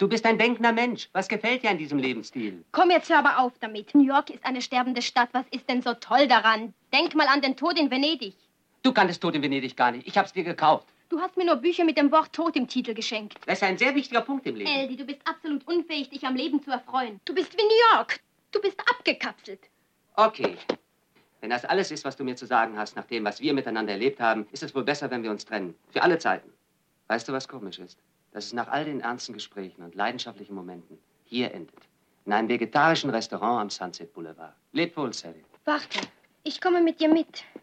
Du bist ein denkender Mensch. Was gefällt dir an diesem Lebensstil? Komm jetzt hör aber auf damit. New York ist eine sterbende Stadt. Was ist denn so toll daran? Denk mal an den Tod in Venedig. Du kanntest Tod in Venedig gar nicht. Ich hab's dir gekauft. Du hast mir nur Bücher mit dem Wort Tod im Titel geschenkt. Das ist ein sehr wichtiger Punkt im Leben. Eldie, du bist absolut unfähig, dich am Leben zu erfreuen. Du bist wie New York. Du bist abgekapselt. Okay. Wenn das alles ist, was du mir zu sagen hast, nach dem, was wir miteinander erlebt haben, ist es wohl besser, wenn wir uns trennen. Für alle Zeiten. Weißt du, was komisch ist? Dass es nach all den ernsten Gesprächen und leidenschaftlichen Momenten hier endet. In einem vegetarischen Restaurant am Sunset Boulevard. Leb wohl, Sally. Warte, ich komme mit dir mit.